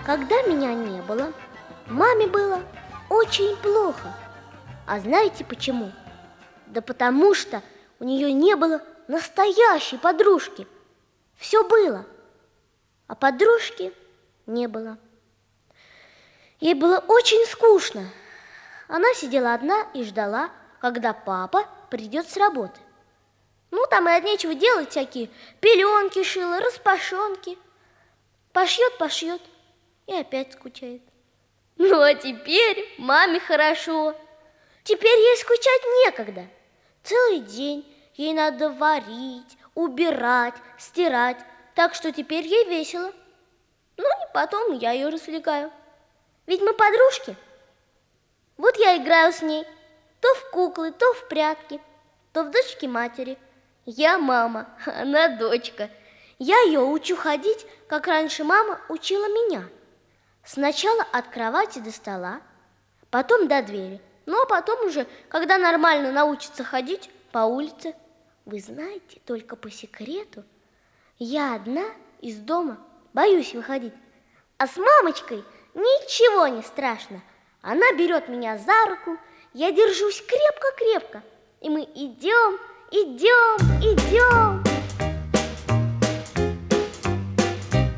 Когда меня не было, маме было очень плохо. А знаете почему? Да потому что у нее не было настоящей подружки. Все было, а подружки не было. Ей было очень скучно. Она сидела одна и ждала, когда папа придет с работы. Ну, там и от нечего делать всякие пеленки шила, распашонки. Пошьет и опять скучает. Ну, а теперь маме хорошо. Теперь ей скучать некогда. Целый день ей надо варить, убирать, стирать. Так что теперь ей весело. Ну, и потом я ее развлекаю. Ведь мы подружки. Вот я играю с ней. То в куклы, то в прятки, то в дочки матери. Я мама, она дочка. Я ее учу ходить, как раньше мама учила меня. Сначала от кровати до стола, потом до двери. Ну, а потом уже, когда нормально научится ходить по улице. Вы знаете, только по секрету, я одна из дома боюсь выходить. А с мамочкой ничего не страшно. Она берет меня за руку, я держусь крепко-крепко. И мы идем.